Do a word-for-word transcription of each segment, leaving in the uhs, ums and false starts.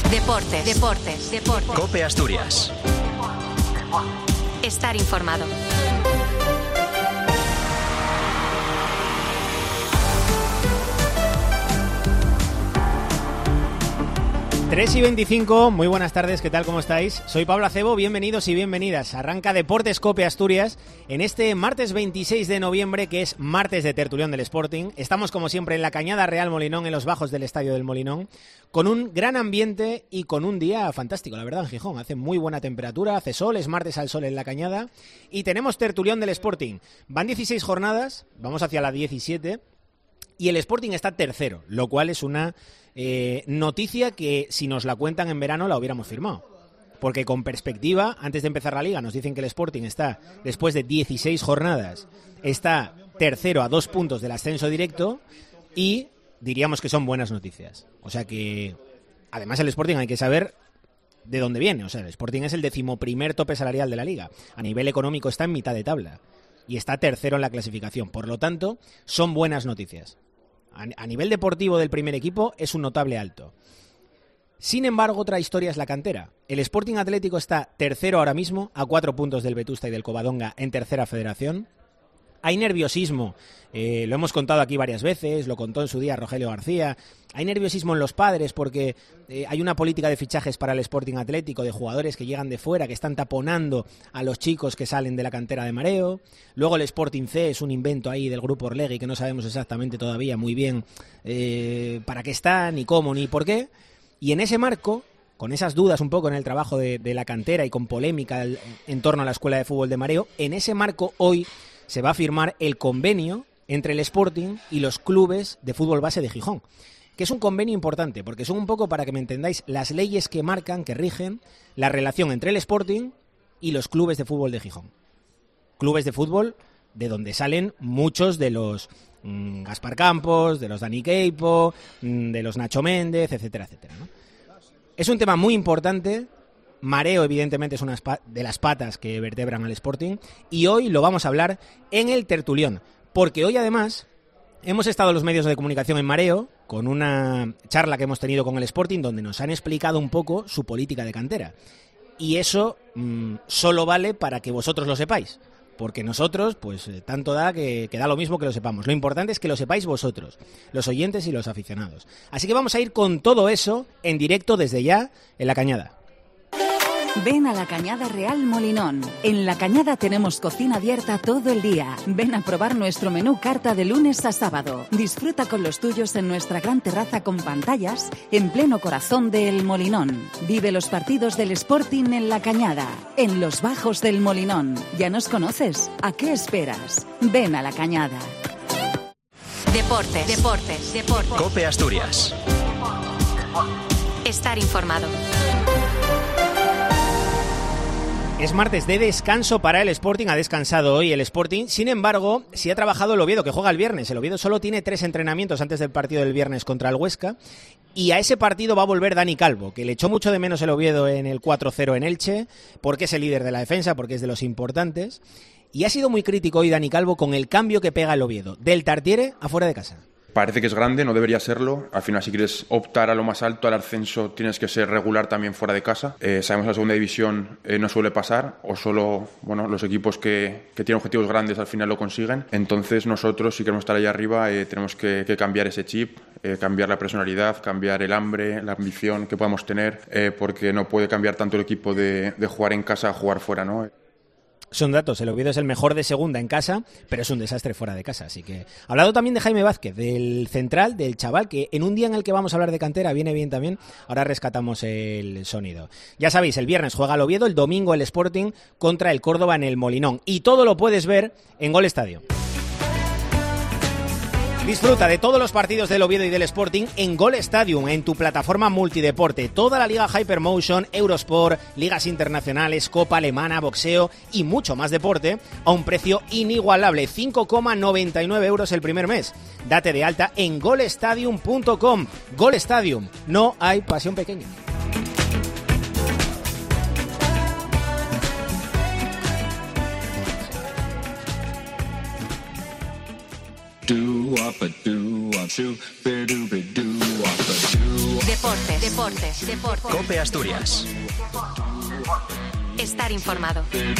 Deportes, deportes, deportes. COPE Asturias. Estar informado. tres y veinticinco, muy buenas tardes, ¿qué tal? ¿Cómo estáis? Soy Pablo Acebo, bienvenidos y bienvenidas. Arranca Deportes COPE Asturias en este martes veintiséis de noviembre, que es martes de tertulión del Sporting. Estamos como siempre en la Cañada Real Molinón, en los bajos del Estadio del Molinón, con un gran ambiente y con un día fantástico, la verdad, en Gijón. Hace muy buena temperatura, hace sol, es martes al sol en la Cañada y tenemos tertulión del Sporting. Van dieciséis jornadas, vamos hacia la diecisiete y el Sporting está tercero, lo cual es una eh, noticia que si nos la cuentan en verano la hubiéramos firmado. Porque con perspectiva, antes de empezar la Liga, nos dicen que el Sporting está, después de dieciséis jornadas, está tercero a dos puntos del ascenso directo y diríamos que son buenas noticias. O sea que, además el Sporting hay que saber de dónde viene. O sea, el Sporting es el decimoprimer tope salarial de la Liga. A nivel económico está en mitad de tabla y está tercero en la clasificación. Por lo tanto, son buenas noticias. A nivel deportivo del primer equipo es un notable alto. Sin embargo, otra historia es la cantera. El Sporting Atlético está tercero ahora mismo, a cuatro puntos del Vetusta y del Covadonga en tercera federación. Hay nerviosismo, eh, lo hemos contado aquí varias veces, lo contó en su día Rogelio García. Hay nerviosismo en los padres porque eh, hay una política de fichajes para el Sporting Atlético de jugadores que llegan de fuera, que están taponando a los chicos que salen de la cantera de Mareo. Luego el Sporting C es un invento ahí del grupo Orlegui que no sabemos exactamente todavía muy bien eh, para qué está, ni cómo, ni por qué. Y en ese marco, con esas dudas un poco en el trabajo de, de la cantera y con polémica en torno a la Escuela de Fútbol de Mareo, en ese marco hoy se va a firmar el convenio entre el Sporting y los clubes de fútbol base de Gijón, que es un convenio importante, porque son un poco, para que me entendáis, las leyes que marcan, que rigen la relación entre el Sporting y los clubes de fútbol de Gijón. Clubes de fútbol de donde salen muchos de los mmm, Gaspar Campos, de los Dani Queipo, mmm, de los Nacho Méndez, etcétera, etcétera, ¿no? Es un tema muy importante. Mareo, evidentemente, es una de las patas que vertebran al Sporting y hoy lo vamos a hablar en el tertulión, porque hoy además hemos estado en los medios de comunicación en Mareo con una charla que hemos tenido con el Sporting donde nos han explicado un poco su política de cantera y eso mmm, solo vale para que vosotros lo sepáis, porque nosotros, pues tanto da que, que da lo mismo que lo sepamos. Lo importante es que lo sepáis vosotros, los oyentes y los aficionados. Así que vamos a ir con todo eso en directo desde ya en La Cañada. Ven a La Cañada Real Molinón. En La Cañada tenemos cocina abierta todo el día. Ven a probar nuestro menú carta de lunes a sábado. Disfruta con los tuyos en nuestra gran terraza con pantallas en pleno corazón del Molinón. Vive los partidos del Sporting en La Cañada, en los bajos del Molinón. ¿Ya nos conoces? ¿A qué esperas? Ven a La Cañada. Deportes, deportes, deportes. COPE Asturias. Estar informado. Es martes de descanso para el Sporting, ha descansado hoy el Sporting, sin embargo, sí ha trabajado el Oviedo, que juega el viernes. El Oviedo solo tiene tres entrenamientos antes del partido del viernes contra el Huesca, y a ese partido va a volver Dani Calvo, que le echó mucho de menos el Oviedo en el cuatro cero en Elche, porque es el líder de la defensa, porque es de los importantes, y ha sido muy crítico hoy Dani Calvo con el cambio que pega el Oviedo, del Tartiere a fuera de casa. Parece que es grande, no debería serlo. Al final, si quieres optar a lo más alto, al ascenso, tienes que ser regular también fuera de casa. Eh, sabemos que la segunda división eh, no suele pasar, o solo bueno, los equipos que, que tienen objetivos grandes al final lo consiguen. Entonces nosotros, si queremos estar allá arriba, eh, tenemos que, que cambiar ese chip, eh, cambiar la personalidad, cambiar el hambre, la ambición que podamos tener, eh, porque no puede cambiar tanto el equipo de, de jugar en casa a jugar fuera, ¿no? Son datos, el Oviedo es el mejor de segunda en casa, pero es un desastre fuera de casa. Así que, hablado también de Jaime Vázquez, del central, del chaval, que en un día en el que vamos a hablar de cantera viene bien también. Ahora rescatamos el sonido. Ya sabéis, el viernes juega el Oviedo, el domingo el Sporting contra el Córdoba en el Molinón. Y todo lo puedes ver en Gol Estadio. Disfruta de todos los partidos del Oviedo y del Sporting en Gol Stadium, en tu plataforma multideporte. Toda la Liga Hypermotion, Eurosport, ligas internacionales, Copa Alemana, boxeo y mucho más deporte a un precio inigualable. cinco coma noventa y nueve euros el primer mes. Date de alta en golstadium punto com. Gol Stadium, no hay pasión pequeña. Deportes, deportes, deportes. COPE Asturias. Estar informado.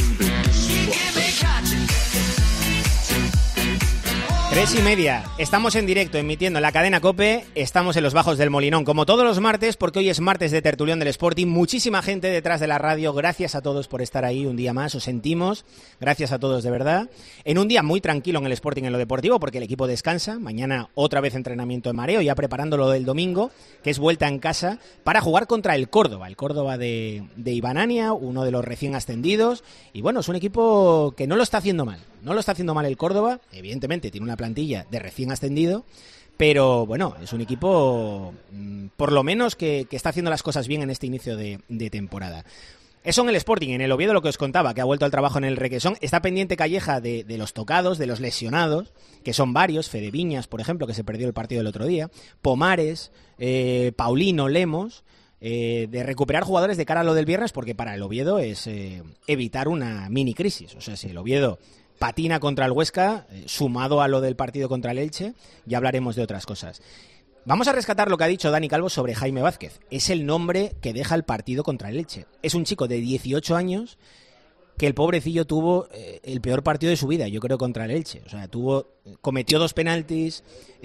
Tres y media, estamos en directo emitiendo en la cadena COPE, estamos en los bajos del Molinón, como todos los martes, porque hoy es martes de tertulión del Sporting, muchísima gente detrás de la radio, gracias a todos por estar ahí un día más, os sentimos, gracias a todos de verdad, en un día muy tranquilo en el Sporting en lo deportivo, porque el equipo descansa, mañana otra vez entrenamiento de mareo, ya preparando lo del domingo, que es vuelta en casa, para jugar contra el Córdoba, el Córdoba de, de Ibanania, uno de los recién ascendidos, y bueno, es un equipo que no lo está haciendo mal. No lo está haciendo mal el Córdoba, evidentemente tiene una plantilla de recién ascendido, pero bueno, es un equipo por lo menos que, que está haciendo las cosas bien en este inicio de, de temporada. Eso en el Sporting, en el Oviedo lo que os contaba, que ha vuelto al trabajo en el Requesón, está pendiente Calleja de, de los tocados, de los lesionados, que son varios, Fede Viñas, por ejemplo, que se perdió el partido del otro día, Pomares, eh, Paulino, Lemos... Eh, de recuperar jugadores de cara a lo del viernes, porque para el Oviedo es eh, evitar una mini crisis. O sea, si el Oviedo patina contra el Huesca, eh, sumado a lo del partido contra el Elche, ya hablaremos de otras cosas. Vamos a rescatar lo que ha dicho Dani Calvo sobre Jaime Vázquez. Es el nombre que deja el partido contra el Elche. Es un chico de dieciocho años que el pobrecillo tuvo eh, el peor partido de su vida, yo creo, contra el Elche. O sea, tuvo, cometió dos penaltis,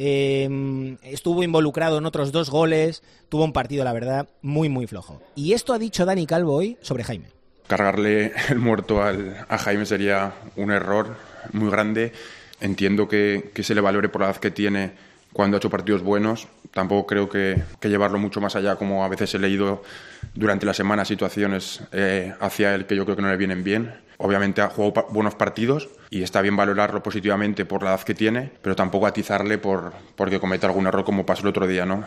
eh, estuvo involucrado en otros dos goles, tuvo un partido, la verdad, muy, muy flojo. Y esto ha dicho Dani Calvo hoy sobre Jaime. Cargarle el muerto al, a Jaime sería un error muy grande. Entiendo que, que se le valore por la edad que tiene cuando ha hecho partidos buenos. Tampoco creo que, que llevarlo mucho más allá, como a veces he leído durante la semana situaciones eh, hacia él que yo creo que no le vienen bien. Obviamente ha jugado pa- buenos partidos y está bien valorarlo positivamente por la edad que tiene, pero tampoco atizarle por porque cometa algún error como pasó el otro día, ¿no?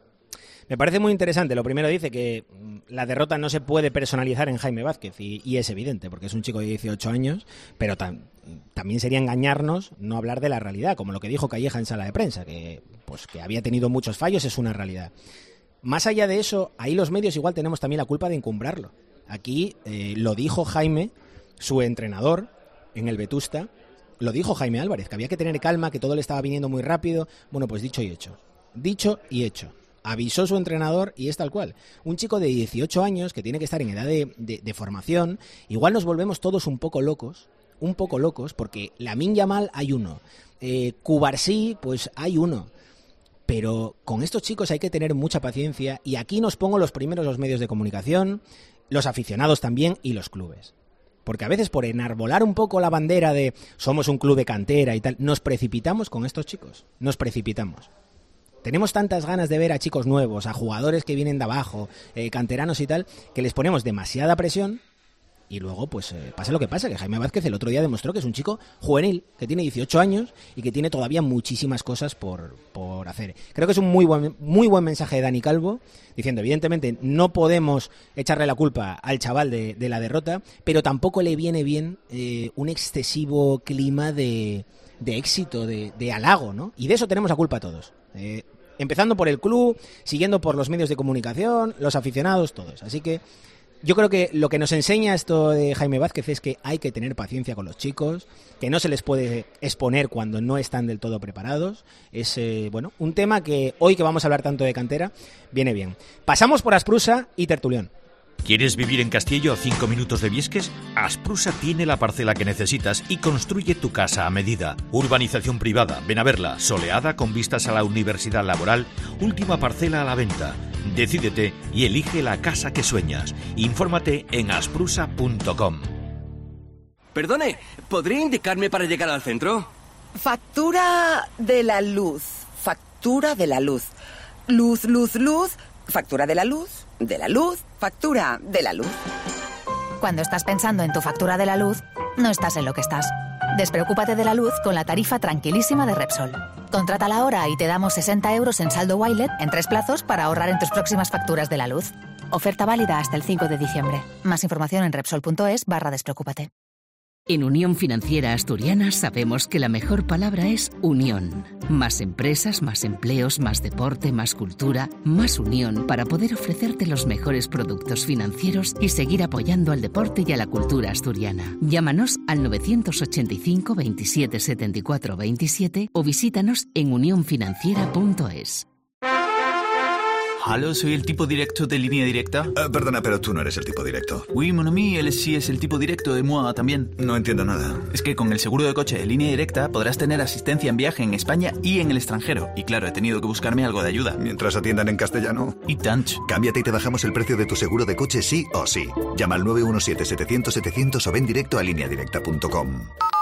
Me parece muy interesante. Lo primero dice que la derrota no se puede personalizar en Jaime Vázquez y, y es evidente, porque es un chico de dieciocho años, pero tam, también sería engañarnos no hablar de la realidad, como lo que dijo Calleja en sala de prensa, que, pues, que había tenido muchos fallos, es una realidad. Más allá de eso, ahí los medios igual tenemos también la culpa de encumbrarlo. Aquí eh, lo dijo Jaime, su entrenador, en el Vetusta, lo dijo Jaime Álvarez, que había que tener calma, que todo le estaba viniendo muy rápido. Bueno, pues dicho y hecho. Dicho y hecho. Avisó su entrenador y es tal cual. Un chico de dieciocho años que tiene que estar en edad de, de, de formación, igual nos volvemos todos un poco locos, un poco locos, porque Lamine Yamal hay uno, eh, Cubarsí, pues hay uno. Pero con estos chicos hay que tener mucha paciencia y aquí nos pongo los primeros los medios de comunicación, los aficionados también y los clubes. Porque a veces por enarbolar un poco la bandera de somos un club de cantera y tal, nos precipitamos con estos chicos, nos precipitamos. Tenemos tantas ganas de ver a chicos nuevos, a jugadores que vienen de abajo, eh, canteranos y tal, que les ponemos demasiada presión y luego pues eh, pasa lo que pasa, que Jaime Vázquez el otro día demostró que es un chico juvenil, que tiene dieciocho años y que tiene todavía muchísimas cosas por, por hacer. Creo que es un muy buen, muy buen mensaje de Dani Calvo, diciendo evidentemente no podemos echarle la culpa al chaval de, de la derrota, pero tampoco le viene bien eh, un excesivo clima de, de éxito, de, de halago, ¿no? Y de eso tenemos la culpa todos. Eh, empezando por el club, siguiendo por los medios de comunicación, los aficionados, todos. Así que yo creo que lo que nos enseña esto de Jaime Vázquez es que hay que tener paciencia con los chicos, que no se les puede exponer cuando no están del todo preparados. Es eh, bueno, un tema que hoy que vamos a hablar tanto de cantera, viene bien. Pasamos por Asprusa y Tertulión. ¿Quieres vivir en Castillo a cinco minutos de Viesques? Asprusa tiene la parcela que necesitas y construye tu casa a medida. Urbanización privada, ven a verla, soleada con vistas a la Universidad Laboral, última parcela a la venta. Decídete y elige la casa que sueñas. Infórmate en asprusa punto com. Perdone, ¿podría indicarme para llegar al centro? Factura de la luz. Factura de la luz. Luz, luz, luz. Factura de la luz. De la luz. Factura de la luz. Cuando estás pensando en tu factura de la luz, no estás en lo que estás. Despreocúpate de la luz con la tarifa tranquilísima de Repsol. Contrátala ahora y te damos sesenta euros en saldo Wilet en tres plazos para ahorrar en tus próximas facturas de la luz. Oferta válida hasta el cinco de diciembre. Más información en repsol punto es barra despreocúpate. En Unión Financiera Asturiana sabemos que la mejor palabra es unión. Más empresas, más empleos, más deporte, más cultura, más unión para poder ofrecerte los mejores productos financieros y seguir apoyando al deporte y a la cultura asturiana. Llámanos al nueve ochenta y cinco, veintisiete, setenta y cuatro, veintisiete o visítanos en unión financiera punto es. Hallo, soy el tipo directo de Línea Directa. Uh, perdona, pero tú no eres el tipo directo. Oui, mon ami, él sí es el tipo directo de moi también. No entiendo nada. Es que con el seguro de coche de Línea Directa podrás tener asistencia en viaje en España y en el extranjero. Y claro, he tenido que buscarme algo de ayuda. Mientras atiendan en castellano. Y tant. Cámbiate y te bajamos el precio de tu seguro de coche sí o sí. Llama al nueve uno siete, setecientos, setecientos o ven directo a línea directa punto com.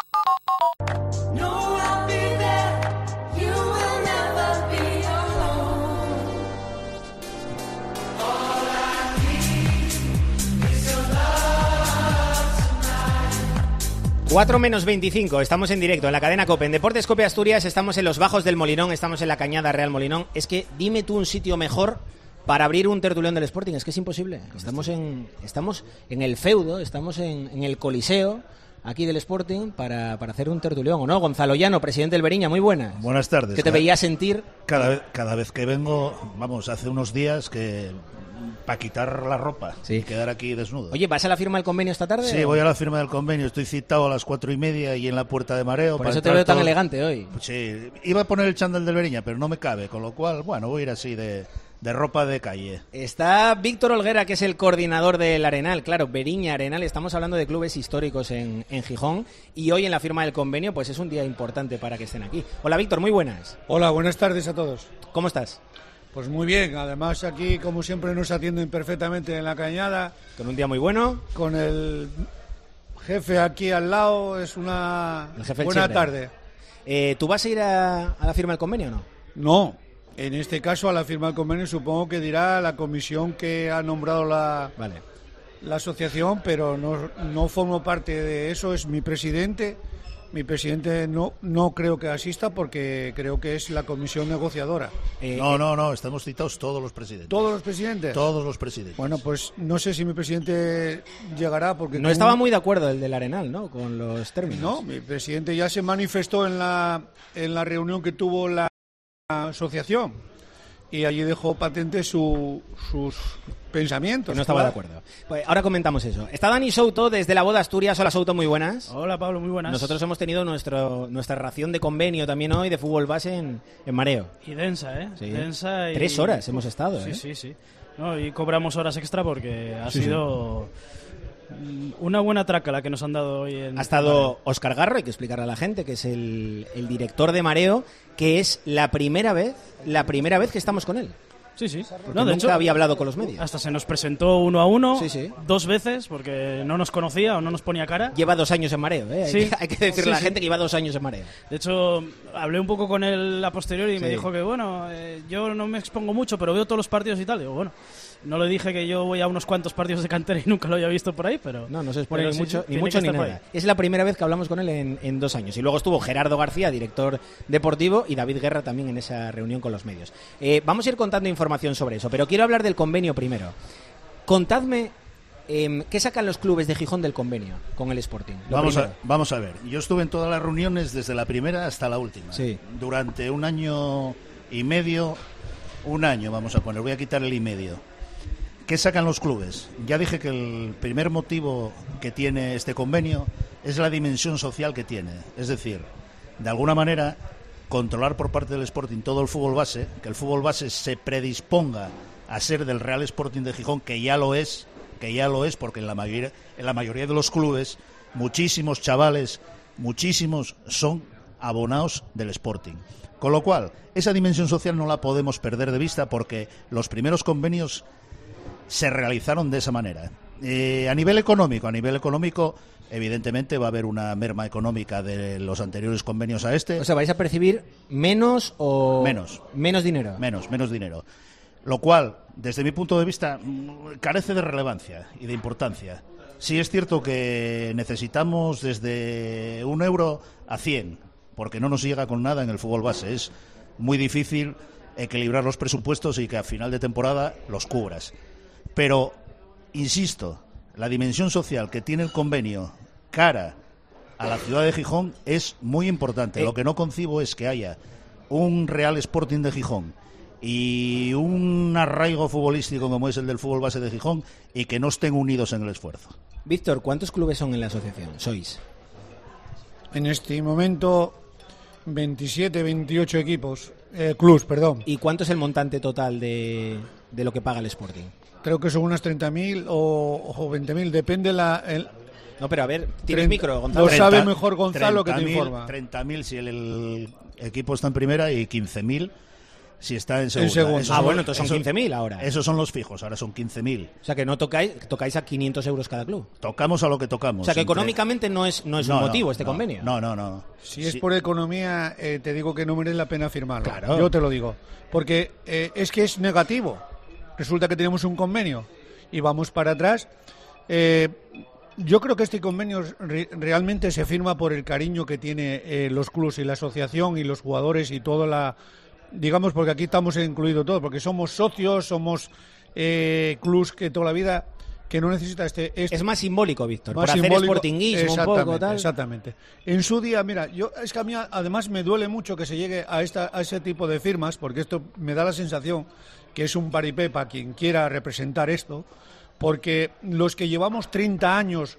cuatro menos veinticinco, estamos en directo en la cadena COPE, en Deportes COPE Asturias, estamos en los bajos del Molinón, estamos en la Cañada Real Molinón. Es que dime tú un sitio mejor para abrir un tertulión del Sporting, es que es imposible. Estamos en estamos en el feudo, estamos en, en el Coliseo aquí del Sporting para, para hacer un tertulión, ¿o no? Gonzalo Llano, presidente del Beriña, muy buenas. Buenas tardes. ¿Qué te veía sentir? Cada vez, cada vez que vengo, vamos, hace unos días que... para quitar la ropa sí. y quedar aquí desnudo. Oye, ¿vas a la firma del convenio esta tarde? Sí, o? voy a la firma del convenio. Estoy citado a las cuatro y media y en la Puerta de Mareo. Por para eso te veo todo... tan elegante hoy. Sí, iba a poner el chándal del Beriña, pero no me cabe, con lo cual, bueno, voy a ir así de, de ropa de calle. Está Víctor Olguera, que es el coordinador del Arenal. Claro, Beriña, Arenal, estamos hablando de clubes históricos en, en Gijón y hoy en la firma del convenio pues es un día importante para que estén aquí. Hola Víctor, muy buenas. Hola, buenas tardes a todos. ¿Cómo estás? Pues muy bien, además aquí como siempre nos atienden perfectamente en la Cañada. Con un día muy bueno. Con el jefe aquí al lado, es una buena tarde. Eh, ¿Tú vas a ir a, a la firma del convenio o no? No, en este caso a la firma del convenio supongo que dirá la comisión que ha nombrado la, vale. la asociación, pero no, no formo parte de eso, es mi presidente. Mi presidente no no creo que asista porque creo que es la comisión negociadora. Eh, no, no, no, estamos citados todos los presidentes. ¿Todos los presidentes? Todos los presidentes. Bueno, pues no sé si mi presidente llegará porque... No estaba muy de acuerdo el del Arenal, ¿no?, con los términos. No, mi presidente ya se manifestó en la, en la reunión que tuvo la asociación y allí dejó patente su, sus pensamientos. Que no estaba claro. de acuerdo. Pues ahora comentamos eso. Está Dani Souto desde la Boda Asturias. Hola Souto, muy buenas. Hola Pablo, muy buenas. Nosotros hemos tenido nuestro nuestra ración de convenio también hoy de fútbol base en, en Mareo. Y densa, ¿eh? Sí. Densa y... Tres horas hemos estado, sí, ¿eh? Sí, sí, sí. No, y cobramos horas extra porque ha sí, sido... Sí. Una buena traca la que nos han dado hoy en... Ha estado Óscar Garro, hay que explicarle a la gente, que es el, el director de Mareo, que es la primera vez, la primera vez que estamos con él. Sí, sí. Porque no, de nunca hecho, había hablado con los medios. Hasta se nos presentó uno a uno, sí, sí. dos veces, porque no nos conocía o no nos ponía cara. Lleva dos años en Mareo, ¿eh? Sí. Hay, que, hay que decirle sí, a la sí. gente que lleva dos años en Mareo. De hecho, hablé un poco con él a posteriori y sí. me dijo que, bueno, eh, yo no me expongo mucho, pero veo todos los partidos y tal. Digo, bueno, no le dije que yo voy a unos cuantos partidos de cantera y nunca lo había visto por ahí, pero... No, no se expone pero ni sí, mucho, sí, ni, mucho ni nada. Es la primera vez que hablamos con él en, en dos años. Y luego estuvo Gerardo García, director deportivo, y David Guerra también en esa reunión con los medios. Eh, vamos a ir contando información sobre eso, pero quiero hablar del convenio primero. Contadme eh, qué sacan los clubes de Gijón del convenio con el Sporting. Vamos a, vamos a ver. Yo estuve en todas las reuniones desde la primera hasta la última. Sí. Durante un año y medio, un año vamos a poner, voy a quitar el y medio. ¿Qué sacan los clubes? Ya dije que el primer motivo que tiene este convenio es la dimensión social que tiene. Es decir, de alguna manera, controlar por parte del Sporting todo el fútbol base, que el fútbol base se predisponga a ser del Real Sporting de Gijón, que ya lo es, que ya lo es, porque en la mayoría, en la mayoría de los clubes, muchísimos chavales, muchísimos son abonados del Sporting. Con lo cual, esa dimensión social no la podemos perder de vista porque los primeros convenios se realizaron de esa manera. Eh, a nivel económico, a nivel económico, evidentemente va a haber una merma económica de los anteriores convenios a este. O sea, ¿vais a percibir menos o...? Menos. Menos dinero. Menos, menos dinero. Lo cual, desde mi punto de vista, carece de relevancia y de importancia. Sí es cierto que necesitamos desde un euro a cien, porque no nos llega con nada en el fútbol base. Es muy difícil equilibrar los presupuestos y que a final de temporada los cubras. Pero, insisto, la dimensión social que tiene el convenio cara a la ciudad de Gijón es muy importante. Eh. Lo que no concibo es que haya un Real Sporting de Gijón y un arraigo futbolístico como es el del fútbol base de Gijón y que no estén unidos en el esfuerzo. Víctor, ¿cuántos clubes son en la asociación? ¿Sois? En este momento, veintisiete, veintiocho equipos. Eh, clubs, perdón. ¿Y cuánto es el montante total de, de lo que paga el Sporting? Creo que son unas treinta mil o, o veinte mil, depende la... El... No, pero a ver, tienes micro, Gonzalo. Lo sabe mejor Gonzalo que te treinta mil, informa. treinta mil si el, el equipo está en primera y quince mil si está en segunda. En segunda. Esos Ah, son- bueno, entonces son esos- quince mil ahora. Esos son los fijos, ahora son quince mil. O sea que no tocáis, tocáis a quinientos euros cada club. Tocamos a lo que tocamos. O sea que entre- económicamente no es, no es No, un no, motivo este no, convenio. No, no, no. Si es Sí. por economía, eh, te digo que no merece la pena firmarlo. Claro. Yo te lo digo. Porque eh, es que es negativo. Resulta que tenemos un convenio y vamos para atrás. Eh, yo creo que este convenio re- realmente se firma por el cariño que tiene eh, los clubes y la asociación y los jugadores y toda la... Digamos, porque aquí estamos incluidos todos, porque somos socios, somos eh, clubes que toda la vida... que no necesita este, este... Es más simbólico, Víctor, Más por hacer simbólico. sportinguismo un Exactamente, poco, tal. Exactamente. En su día, mira, yo es que a mí además me duele mucho que se llegue a esta a ese tipo de firmas, porque esto me da la sensación que es un paripé para quien quiera representar esto, porque los que llevamos treinta años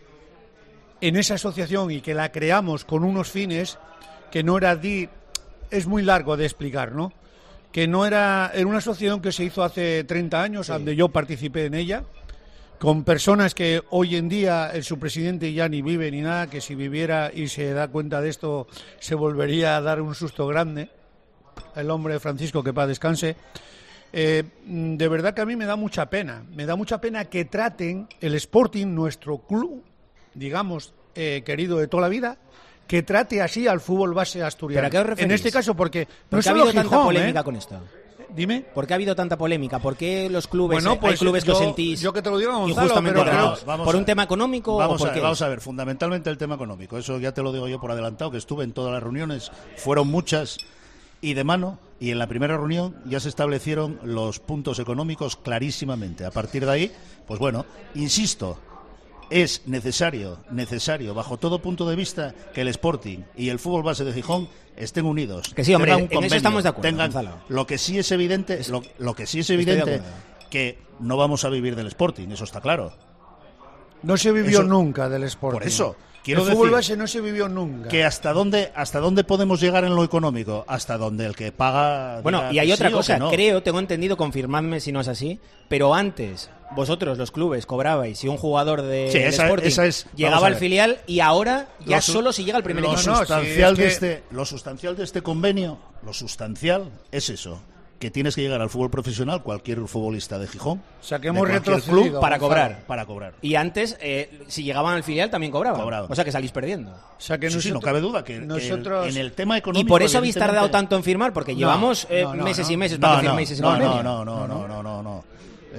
en esa asociación y que la creamos con unos fines que no era di, es muy largo de explicar, ¿no? Que no era, era una asociación que se hizo hace treinta años, Sí. donde yo participé en ella, con personas que hoy en día el su presidente ya ni vive ni nada, que si viviera y se da cuenta de esto se volvería a dar un susto grande, el hombre Francisco, que paz descanse. Eh, de verdad que a mí me da mucha pena, me da mucha pena que traten el Sporting, nuestro club, digamos, eh, querido de toda la vida, que trate así al fútbol base asturiano. ¿Pero a qué os referís? En este caso, porque ¿Por no qué ha solo habido tanta Gijón, polémica ¿eh? con esto? Dime. ¿Por qué ha habido tanta polémica? ¿Por qué los clubes, Bueno, eh, pues hay clubes que os yo- sentís yo que te lo diga, Gonzalo, injustamente pero tratados? creo- ¿Por a- un tema económico vamos o por a, qué? vamos a ver, fundamentalmente el tema económico. Eso ya te lo digo yo por adelantado, que estuve en todas las reuniones, fueron muchas y de mano, y en la primera reunión ya se establecieron los puntos económicos clarísimamente. A partir de ahí, pues bueno, insisto, es necesario, necesario, bajo todo punto de vista, que el Sporting y el fútbol base de Gijón estén unidos. Que sí, hombre, tengan un en eso convenio, estamos de acuerdo, tengan- Gonzalo. lo que sí es evidente, lo, lo que sí es Estoy de evidente, acuerdo. que no vamos a vivir del Sporting, eso está claro. No se vivió Eso- nunca del Sporting. Por eso, quiero el fútbol decir base no se vivió nunca. que hasta dónde hasta dónde podemos llegar en lo económico, hasta donde el que paga Bueno, diga y hay que otra sí o cosa, que no. creo, tengo entendido, confirmadme si no es así, pero antes vosotros, los clubes, cobrabais si un jugador de Sí, esa- Sporting esa es- vamos llegaba a al ver. filial y ahora ya Lo su- solo si llega al primer lo equipo. No, no, sustancial sí, de es que- este lo sustancial de este convenio, lo sustancial es eso, que tienes que llegar al fútbol profesional, cualquier futbolista de Gijón, O sea, que de hemos cualquier retrocedido, club, para Gonzalo. cobrar. para cobrar. Y antes, eh, si llegaban al filial también cobraban. Cobraban. O sea que salís perdiendo. O sea, que Sí, sí, no nosotros- cabe duda que, que nosotros... en el tema Y económico por eso habéis tardado evidentemente- tanto en firmar, porque No, llevamos eh, no, no, meses no. y meses para No, que no, firméis ese no, convenio. no, no, no, no, no, no.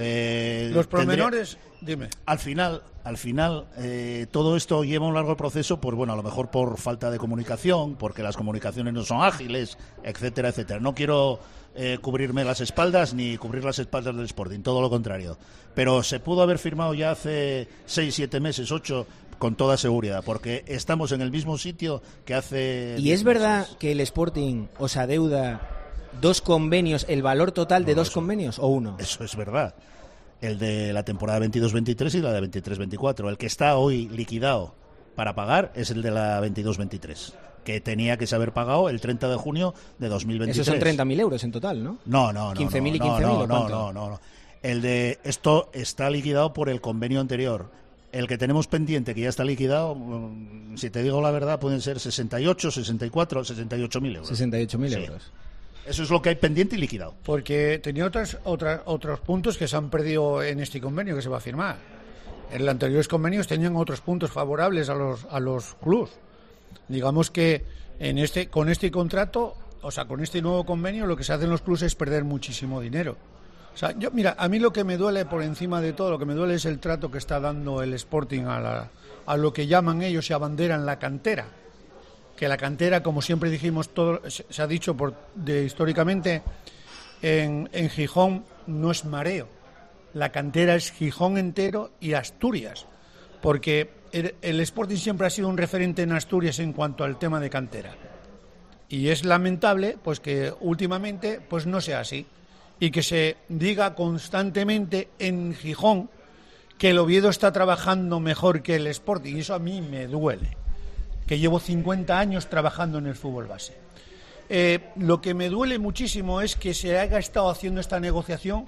Eh, Los tendría- pormenores, dime. Al final, al final eh, todo esto lleva un largo proceso, pues bueno, a lo mejor por falta de comunicación, porque las comunicaciones no son ágiles, etcétera, etcétera. No quiero eh, cubrirme las espaldas ni cubrir las espaldas del Sporting, todo lo contrario. Pero se pudo haber firmado ya hace seis, siete meses, ocho, con toda seguridad, porque estamos en el mismo sitio que hace. ¿Y diez es verdad meses. que el Sporting os adeuda dos convenios, el valor total de No, dos eso- convenios o uno? Eso es verdad. El de la temporada veintidós veintitrés y la de veintitrés veinticuatro. El que está hoy liquidado para pagar es el de la veintidós veintitrés, que tenía que ser pagado el treinta de junio de dos mil veintitrés. Esos son treinta mil euros en total, ¿no? No, no, no. quince mil y no, quince mil, no, ¿o no, cuánto? no, no, no. El de esto está liquidado por el convenio anterior. El que tenemos pendiente, que ya está liquidado, mm, si te digo la verdad, pueden ser sesenta y ocho, sesenta y cuatro, sesenta y ocho mil euros. sesenta y ocho mil Sí. euros. Eso es lo que hay pendiente y liquidado. Porque tenía otras, otras, otros puntos que se han perdido en este convenio que se va a firmar. En los anteriores convenios tenían otros puntos favorables a los, a los clubs. Digamos que en este, con este contrato, o sea, con este nuevo convenio, lo que se hace en los clubs es perder muchísimo dinero. O sea, yo, mira, a mí lo que me duele por encima de todo, lo que me duele es el trato que está dando el Sporting a, la, a lo que llaman ellos y abanderan la cantera. Que la cantera, como siempre dijimos, todo se, se ha dicho por, de, históricamente, en, en Gijón no es mareo. La cantera es Gijón entero y Asturias. Porque el, el Sporting siempre ha sido un referente en Asturias en cuanto al tema de cantera. Y es lamentable pues que últimamente pues no sea así. Y que se diga constantemente en Gijón que el Oviedo está trabajando mejor que el Sporting. Y eso a mí me duele. Que llevo cincuenta años trabajando en el fútbol base. Eh, lo que me duele muchísimo es que se haya estado haciendo esta negociación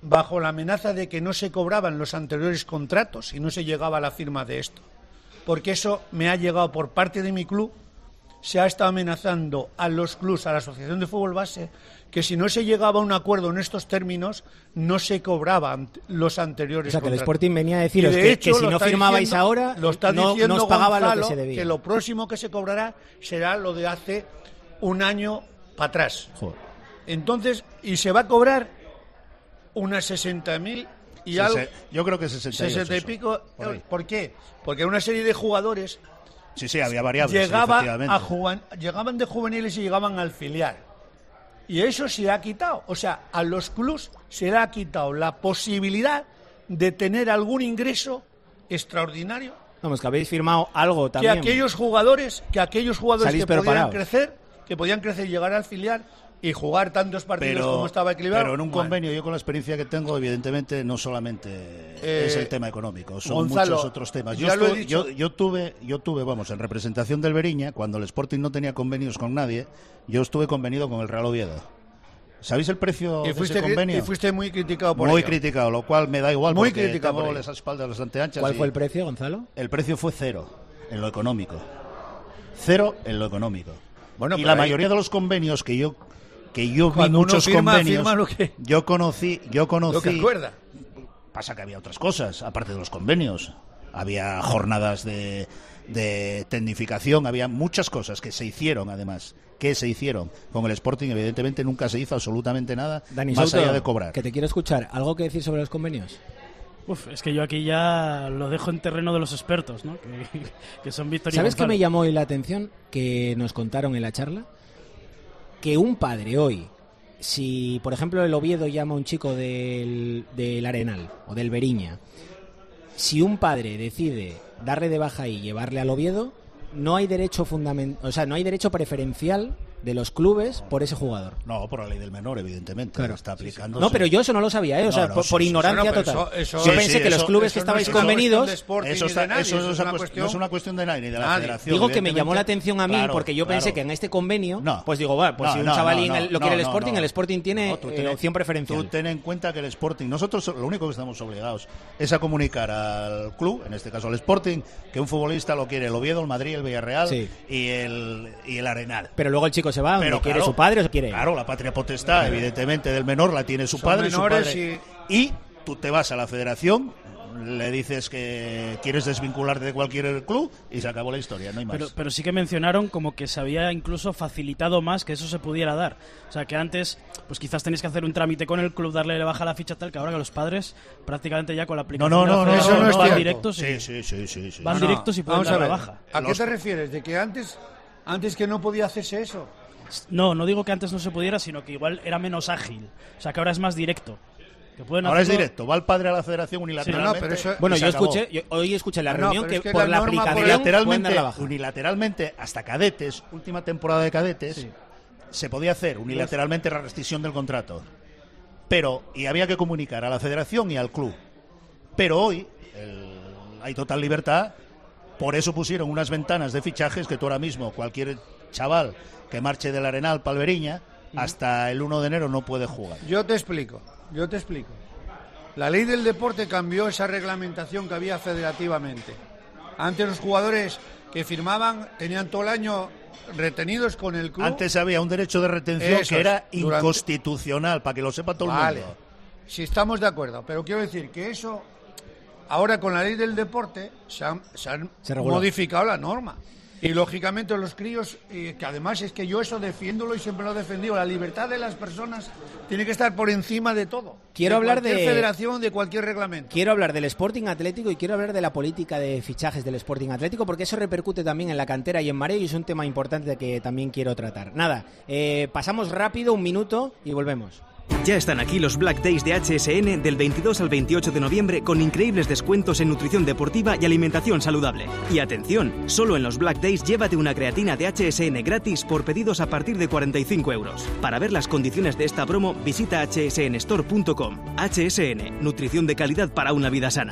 bajo la amenaza de que no se cobraban los anteriores contratos y no se llegaba a la firma de esto. Porque eso me ha llegado por parte de mi club, se ha estado amenazando a los clubs, a la Asociación de Fútbol Base, que si no se llegaba a un acuerdo en estos términos, no se cobraban los anteriores contratos. O sea, que el contratos. Sporting venía a deciros que, hecho, que si no firmabais diciendo, ahora, lo está no, diciendo no os pagaba Gonzalo, lo que se debía. Que lo próximo que se cobrará será lo de hace un año para atrás. Joder. Entonces, y se va a cobrar unas sesenta mil y Sí, algo. se- yo creo que sesenta y ocho, sesenta y eso, pico. por ahí. ¿Por qué? Porque una serie de jugadores Sí, sí, había variables, sí, llegaba efectivamente. a juven- llegaban de juveniles y llegaban al filial. Y eso se ha quitado. O sea, a los clubs se le ha quitado la posibilidad de tener algún ingreso extraordinario. Vamos, que habéis firmado algo Que también. aquellos jugadores, que aquellos jugadores Salís que podían preparados. crecer, que podían crecer y llegar al filial y jugar tantos partidos Pero, como estaba equilibrado. pero en un bueno. convenio, yo con la experiencia que tengo, evidentemente no solamente Eh, es el tema económico, son Gonzalo, muchos otros temas. Yo, ya lo he estu- dicho. yo, yo tuve, yo tuve, vamos, en representación del Beriña, cuando el Sporting no tenía convenios con nadie, yo estuve convenido con el Real Oviedo. ¿Sabéis el precio Y de fuiste, ese cri- convenio? y fuiste muy criticado por Muy ello. criticado, lo cual me da igual Muy porque criticado tengo por ello. las espaldas bastante anchas. ¿Cuál y- fue el precio, Gonzalo? El precio fue cero, en lo económico. Cero en lo económico. Bueno, y pero la ahí- mayoría de los convenios que yo que yo vi Cuando uno muchos firma, convenios, firma lo que- yo conocí, yo conocí. Lo que acuerda. Pasa que había otras cosas aparte de los convenios. Había jornadas de, de tecnificación, había muchas cosas que se hicieron, además, que se hicieron con el Sporting. Evidentemente nunca se hizo absolutamente nada Dani más Souto, allá de cobrar. que te quiero escuchar. ¿Algo que decir sobre los convenios? Uf, es que yo aquí ya lo dejo en terreno de los expertos, ¿no? Que, que son Víctor y ¿Sabes qué Gonzalo. me llamó hoy la atención? Que nos contaron en la charla. Que un padre hoy, si por ejemplo el Oviedo llama a un chico del, del Arenal o del Beriña, si un padre decide darle de baja y llevarle al Oviedo, no hay derecho fundament- o sea, no hay derecho preferencial de los clubes por ese jugador. No, por la ley del menor, evidentemente. Claro. Está aplicando. No, pero yo eso no lo sabía, ¿eh? O sea, No, no, por, sí, por sí, ignorancia sí. No, pero total. eso- eso- yo Sí, pensé sí, que los eso- clubes que eso no estabais es una convenidos... cuestión de Sporting Eso, ni está- de nadie, eso eso no, es es una una cuestión- no es una cuestión de nadie, ni de la Nadie. federación. Digo que me llamó la evidentemente. atención a mí Claro, porque yo pensé claro. que en este convenio, No. pues digo, bueno, pues No, si un no, chavalín no, el- lo no, quiere el no, Sporting, no. el Sporting tiene No, tú eh, ten- opción preferencial. Tú ten en cuenta que el Sporting, nosotros lo único que estamos obligados es a comunicar al club, en este caso al Sporting, que un futbolista lo quiere el Oviedo, el Madrid, el Villarreal Sí. y el y el Arenal. Pero luego el chico se va donde Pero quiere claro, su padre o se quiere. Claro, la patria potestad, evidentemente, del menor la tiene su Son padre y su menores padre. Y tú te vas a la federación, le dices que quieres desvincularte de cualquier club y se acabó la historia, no hay más. Pero, pero sí que mencionaron como que se había incluso facilitado más que eso se pudiera dar. O sea, que antes, pues quizás tenéis que hacer un trámite con el club, darle de baja la ficha tal, que ahora que los padres prácticamente ya con la no, aplicación no, de la no, no, federación eso no es van cierto. directos y, Sí, sí, sí, sí, sí. van No, no. directos y pueden Vamos a dar la ver, baja. ¿a qué Los- te refieres? ¿De que antes, antes que no podía hacerse eso? No, no digo que antes no se pudiera, sino que igual era menos ágil. O sea, que ahora es más directo. Que pueden Ahora es hacerlo- directo, va el padre a la federación unilateralmente. Sí, no, pero eso- Bueno, y se yo acabó. escuché, yo- hoy escuché en la No, reunión pero que, es que por la la norma aplicación por- pueden dar Unilateralmente, la baja. unilateralmente, hasta cadetes, última temporada de cadetes, Sí. se podía hacer unilateralmente la rescisión del contrato. Pero, y había que comunicar a la federación y al club. Pero hoy el- hay total libertad, por eso pusieron unas ventanas de fichajes que tú ahora mismo, cualquier chaval que marche del Arenal Palveriña, hasta el uno de enero no puede jugar. Yo te explico, yo te explico. La ley del deporte cambió esa reglamentación que había federativamente. Antes los jugadores que firmaban tenían todo el año retenidos con el club. Antes había un derecho de retención Eso que es, era durante- inconstitucional, para que lo sepa todo Vale, el mundo. si estamos de acuerdo, pero quiero decir que eso, ahora con la ley del deporte, se han, se han Se reguló. modificado la norma. Y lógicamente los críos, y que además es que yo eso defiéndolo y siempre lo he defendido, la libertad de las personas tiene que estar por encima de todo. Quiero hablar cualquier de- federación, de cualquier reglamento. Quiero hablar del Sporting Atlético y quiero hablar de la política de fichajes del Sporting Atlético porque eso repercute también en la cantera y en Mareo y es un tema importante que también quiero tratar. Nada, eh, pasamos rápido, un minuto y volvemos. Ya están aquí los Black Days de H S N del veintidós al veintiocho de noviembre con increíbles descuentos en nutrición deportiva y alimentación saludable. Y atención, solo en los Black Days llévate una creatina de H S N gratis por pedidos a partir de cuarenta y cinco euros. Para ver las condiciones de esta promo, visita h s n store punto com. H S N, nutrición de calidad para una vida sana.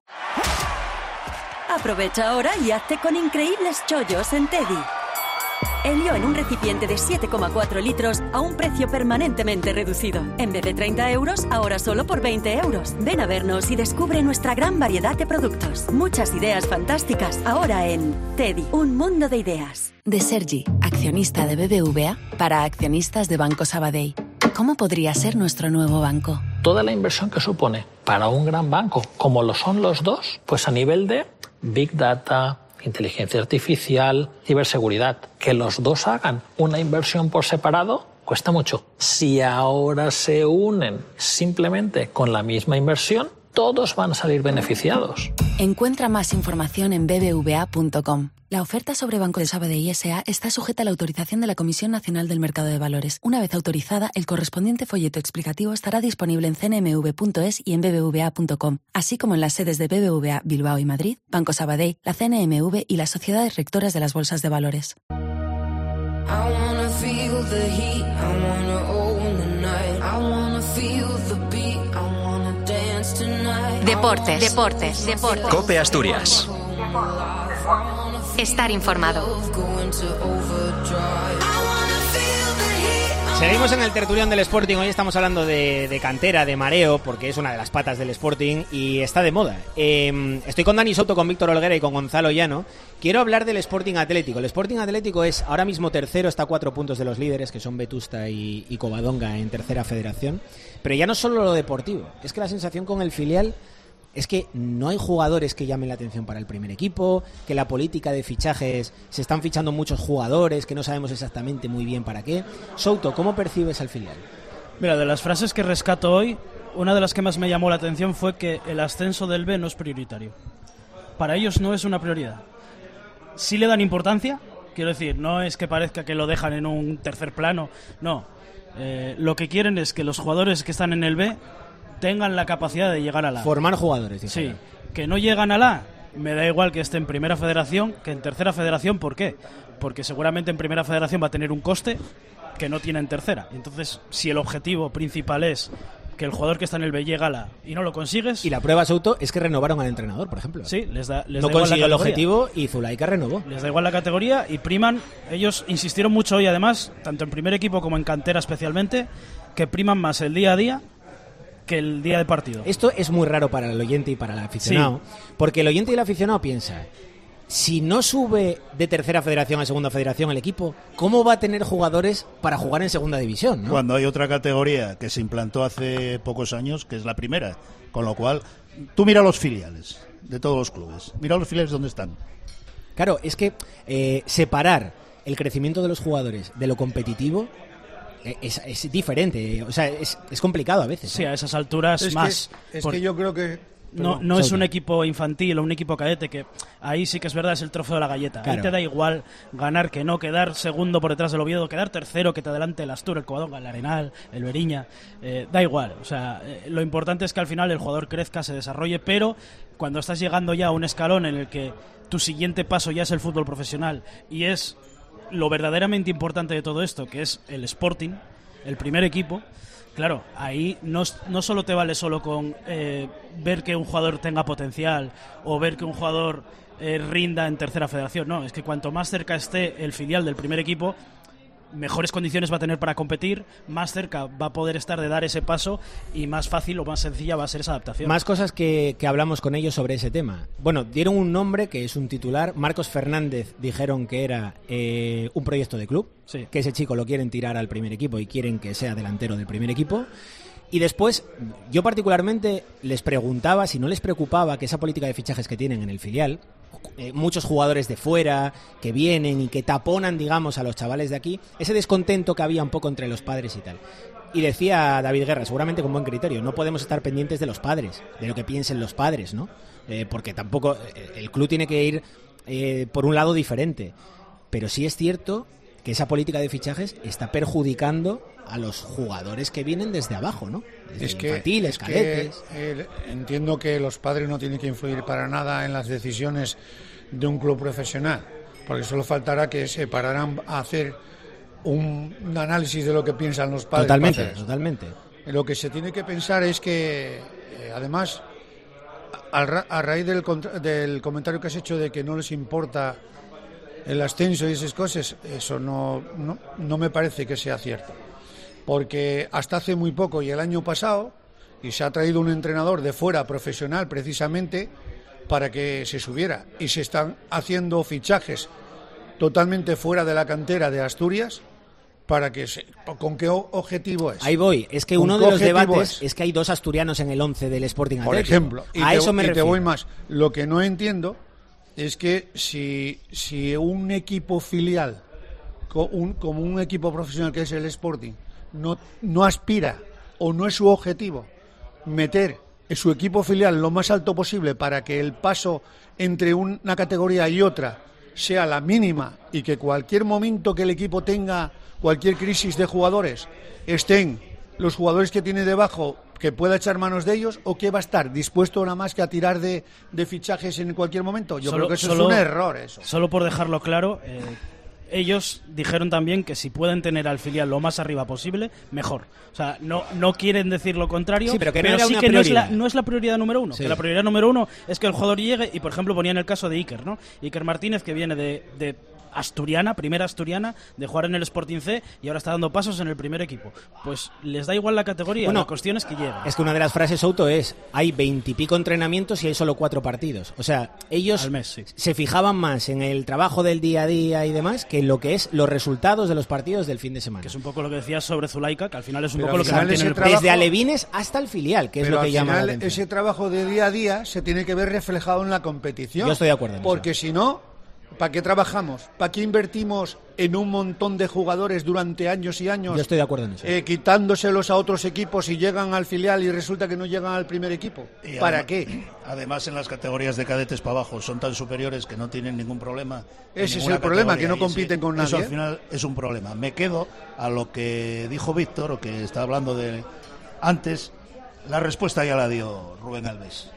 Aprovecha ahora y hazte con increíbles chollos en Teddy. Helio en un recipiente de siete coma cuatro litros a un precio permanentemente reducido. En vez de treinta euros, ahora solo por veinte euros. Ven a vernos y descubre nuestra gran variedad de productos. Muchas ideas fantásticas ahora en Teddy, un mundo de ideas. De Sergi, accionista de B B V A, para accionistas de Banco Sabadell. ¿Cómo podría ser nuestro nuevo banco? Toda la inversión que supone para un gran banco, como lo son los dos, pues a nivel de Big Data, inteligencia artificial, ciberseguridad, que los dos hagan una inversión por separado, cuesta mucho. Si ahora se unen simplemente con la misma inversión, todos van a salir beneficiados. Encuentra más información en b b v a punto com. La oferta sobre Banco de Sabadell S A está sujeta a la autorización de la Comisión Nacional del Mercado de Valores. Una vez autorizada, el correspondiente folleto explicativo estará disponible en c n m v punto es y en b b v a punto com, así como en las sedes de B B V A Bilbao y Madrid, Banco Sabadell, la C N M V y las sociedades rectoras de las bolsas de valores. Deportes, deportes, deportes. COPE Asturias. Estar informado. Seguimos en el tertulión del Sporting. Hoy estamos hablando de, de cantera, de mareo, porque es una de las patas del Sporting y está de moda. Eh, estoy con Dani Soto, con Víctor Olguera y con Gonzalo Llano. Quiero hablar del Sporting Atlético. El Sporting Atlético es ahora mismo tercero, está a cuatro puntos de los líderes, que son Vetusta y, y Covadonga en tercera federación. Pero ya no solo lo deportivo, es que la sensación con el filial es que no hay jugadores que llamen la atención para el primer equipo, que la política de fichajes, se están fichando muchos jugadores que no sabemos exactamente muy bien para qué. Souto, ¿cómo percibes al filial? Mira, de las frases que rescato hoy, una de las que más me llamó la atención fue que el ascenso del B no es prioritario. Para ellos no es una prioridad. Sí le dan importancia, quiero decir, no es que parezca que lo dejan en un tercer plano, no. Eh, lo que quieren es que los jugadores que están en el B tengan la capacidad de llegar a la A. Formar jugadores. Sí, ya. Que no llegan a la A, me da igual que esté en primera federación que en tercera federación. ¿Por qué? Porque seguramente en primera federación va a tener un coste que no tiene en tercera. Entonces, si el objetivo principal es que el jugador que está en el B llegue a la A y no lo consigues... Y la prueba, Souto, es que renovaron al entrenador, por ejemplo. Sí, les da, les no da igual consiguió la el objetivo y Zulaika renovó. Les da igual la categoría y priman. Ellos insistieron mucho hoy, además, tanto en primer equipo como en cantera especialmente, que priman más el día a día que el día de partido. Esto es muy raro para el oyente y para el aficionado, sí. Porque el oyente y el aficionado piensa, si no sube de tercera federación a segunda federación el equipo, ¿cómo va a tener jugadores para jugar en segunda división, ¿no? Cuando hay otra categoría que se implantó hace pocos años, que es la primera, con lo cual, tú mira los filiales de todos los clubes, mira los filiales dónde están. Claro, es que eh, separar el crecimiento de los jugadores de lo competitivo Es, es diferente, o sea, es, es complicado a veces. Sí, a esas alturas es más. Que, es por... que yo creo que... No, no es un equipo infantil o un equipo cadete, que ahí sí que es verdad, es el trofeo de la galleta. Claro. Ahí te da igual ganar que no, quedar segundo por detrás del Oviedo, quedar tercero, que te adelante el Astur, el Covadonga, el Arenal, el Beriña. Eh, da igual, o sea, eh, lo importante es que al final el jugador crezca, se desarrolle, pero cuando estás llegando ya a un escalón en el que tu siguiente paso ya es el fútbol profesional y es lo verdaderamente importante de todo esto, que es el Sporting, el primer equipo, claro, ahí no, no solo te vale solo con eh, ver que un jugador tenga potencial o ver que un jugador eh, rinda en tercera federación, no, es que cuanto más cerca esté el filial del primer equipo, mejores condiciones va a tener para competir, más cerca va a poder estar de dar ese paso y más fácil o más sencilla va a ser esa adaptación. Más cosas que, que hablamos con ellos sobre ese tema. Bueno, dieron un nombre que es un titular. Marcos Fernández dijeron que era eh, un proyecto de club, sí. Que ese chico lo quieren tirar al primer equipo y quieren que sea delantero del primer equipo. Y después, yo particularmente les preguntaba si no les preocupaba que esa política de fichajes que tienen en el filial, eh, muchos jugadores de fuera que vienen y que taponan, digamos, a los chavales de aquí, ese descontento que había un poco entre los padres y tal. Y decía David Guerra, seguramente con buen criterio, no podemos estar pendientes de los padres, de lo que piensen los padres, ¿no? Eh, porque tampoco, eh, el club tiene que ir eh, por un lado diferente. Pero sí es cierto que esa política de fichajes está perjudicando a los jugadores que vienen desde abajo, ¿no? Desde es que, infantiles, es cadetes. Que, eh, entiendo que los padres no tienen que influir para nada en las decisiones de un club profesional, porque solo faltará que se pararan a hacer un, un análisis de lo que piensan los padres. Totalmente, totalmente. Lo que se tiene que pensar es que, eh, además, a, a raíz del, del comentario que has hecho de que no les importa el ascenso y esas cosas, eso no, no, no me parece que sea cierto. Porque hasta hace muy poco y el año pasado, y se ha traído un entrenador de fuera profesional precisamente para que se subiera, y se están haciendo fichajes totalmente fuera de la cantera de Asturias. Para que se, ¿Con qué objetivo es? Ahí voy. Es que uno de los debates es? es que hay dos asturianos en el once del Sporting Atlético. Por ejemplo. Y a te, eso me y refiero. te voy más. Lo que no entiendo es que si, si un equipo filial, un, como un equipo profesional que es el Sporting, no, no aspira o no es su objetivo meter en su equipo filial lo más alto posible para que el paso entre una categoría y otra sea la mínima y que cualquier momento que el equipo tenga cualquier crisis de jugadores estén los jugadores que tiene debajo, que pueda echar manos de ellos, o que va a estar dispuesto nada más que a tirar de, de fichajes en cualquier momento. Yo solo, creo que eso solo, es un error. Eso. Solo por dejarlo claro, eh, ellos dijeron también que si pueden tener al filial lo más arriba posible, mejor. O sea, no, no quieren decir lo contrario, sí, pero que, pero no sí una que no es, la, prioridad. no es la prioridad número uno. Sí. Que la prioridad número uno es que el jugador llegue, y por ejemplo ponían el caso de Iker, ¿no? Iker Martínez, que viene de... de asturiana, primera asturiana, de jugar en el Sporting C y ahora está dando pasos en el primer equipo. Pues les da igual la categoría, bueno, la cuestión es que lleguen. Es que una de las frases, Souto, es hay veintipico entrenamientos y hay solo cuatro partidos. O sea, ellos Al mes, sí. se fijaban más en el trabajo del día a día y demás que en lo que es los resultados de los partidos del fin de semana. Que es un poco lo que decías sobre Zulaika, que al final es un pero poco lo que mantiene el trabajo, desde alevines hasta el filial, que es pero lo que al llama final, la atención. ese trabajo de día a día se tiene que ver reflejado en la competición. Yo estoy de acuerdo en porque eso. si no, ¿para qué trabajamos? ¿Para qué invertimos en un montón de jugadores durante años y años? Yo estoy de acuerdo en eso. Eh, quitándoselos a otros equipos y llegan al filial y resulta que no llegan al primer equipo. Y ¿Para además, qué? Además, en las categorías de cadetes para abajo son tan superiores que no tienen ningún problema. Ese es el problema, que no compiten con nadie. Eso al final es un problema. Me quedo a lo que dijo Víctor, o que está hablando de antes. La respuesta ya la dio Rubén Alves.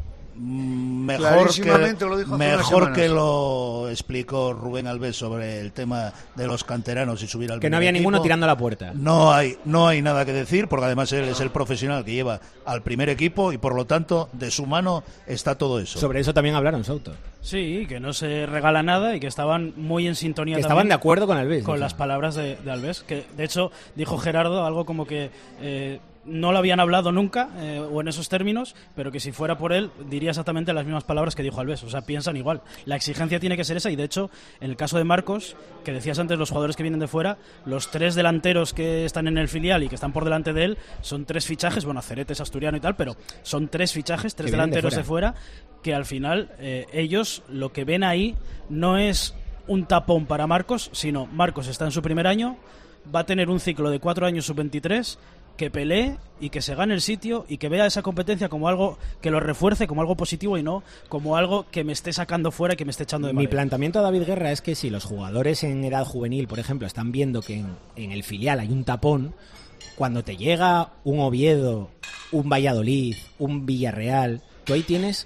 Mejor, que, lo dijo mejor que lo explicó Rubén Alves sobre el tema de los canteranos y subir al que no había equipo. ninguno tirando la puerta. No hay, no hay nada que decir, porque además él es el profesional que lleva al primer equipo y por lo tanto de su mano está todo eso. Sobre eso también hablaron, Souto. Sí, que no se regala nada y que estaban muy en sintonía que también estaban de acuerdo con Alves. con ¿no? las palabras de, de Alves, que de hecho dijo Gerardo algo como que eh, no lo habían hablado nunca eh, o en esos términos, pero que si fuera por él diría exactamente las mismas palabras que dijo Alves. O sea, piensan igual. La exigencia tiene que ser esa, y de hecho en el caso de Marcos, que decías antes, los jugadores que vienen de fuera, los tres delanteros que están en el filial y que están por delante de él son tres fichajes. Bueno, Cerete es asturiano y tal, pero son tres fichajes, tres delanteros de fuera. de fuera que al final eh, ellos lo que ven ahí no es un tapón para Marcos, sino Marcos está en su primer año, va a tener un ciclo de cuatro años sub veintitrés, que pelee y que se gane el sitio y que vea esa competencia como algo que lo refuerce, como algo positivo y no como algo que me esté sacando fuera y que me esté echando de Mi madre. planteamiento a David Guerra es que si los jugadores en edad juvenil, por ejemplo, están viendo que en, en el filial hay un tapón, cuando te llega un Oviedo, un Valladolid, un Villarreal, tú ahí tienes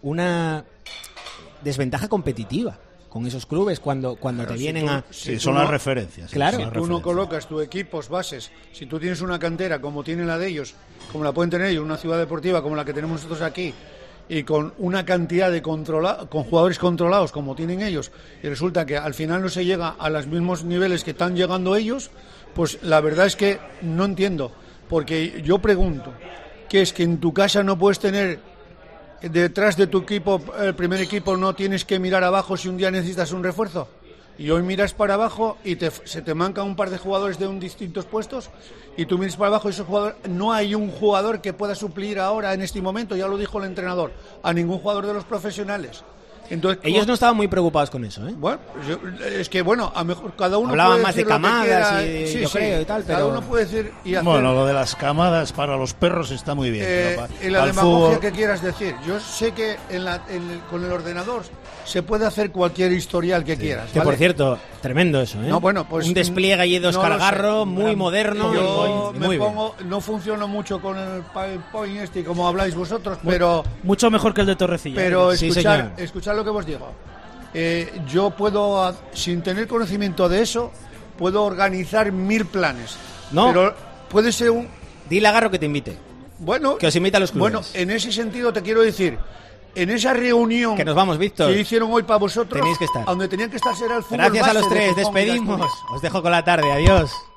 una desventaja competitiva con esos clubes cuando, cuando te si vienen tú, a... Sí, son las referencias. Sí, claro. Si tú no colocas tus equipos bases, si tú tienes una cantera como tiene la de ellos, como la pueden tener ellos, una ciudad deportiva como la que tenemos nosotros aquí, y con una cantidad de controla con jugadores controlados como tienen ellos, y resulta que al final no se llega a los mismos niveles que están llegando ellos, pues la verdad es que no entiendo. Porque yo pregunto, ¿qué es que en tu casa no puedes tener detrás de tu equipo, el primer equipo, no tienes que mirar abajo si un día necesitas un refuerzo? Y hoy miras para abajo y te, se te manca un par de jugadores de un distintos puestos, y tú miras para abajo y esos jugadores, no hay un jugador que pueda suplir ahora en este momento, ya lo dijo el entrenador, a ningún jugador de los profesionales. Entonces, ellos no estaban muy preocupados con eso, ¿eh? Bueno, yo, es que bueno, a mejor cada uno hablaban puede más de decir lo que camadas quiera, y sí, yo sí, creo y tal, pero cada uno puede decir y hacer. Bueno, lo de las camadas para los perros está muy bien. Eh, pero pa, y la al demagogia fútbol... que quieras decir. Yo sé que en la, en el, con el ordenador se puede hacer cualquier historial que sí. quieras. Que ¿vale? por cierto, tremendo eso, ¿eh? No, bueno, pues, un despliegue allí de Óscar no Garro, muy moderno. Yo y, me muy pongo, bien. No funciono mucho con el PowerPoint este, como habláis vosotros, pero mucho mejor que el de Torrecilla. Pero sí, escuchar, escuchar lo que os digo. Eh, yo puedo, sin tener conocimiento de eso, puedo organizar mil planes. No. Pero puede ser un... Dile a Garro que te invite. Bueno, que os invite a los clubes. Bueno, en ese sentido te quiero decir, en esa reunión que nos vamos, Víctor, que hicieron hoy para vosotros, tenéis que estar. Donde tenían que estar será el fútbol Gracias base a los tres, de Gijón y despedimos. Asturias. Os dejo con la tarde, adiós.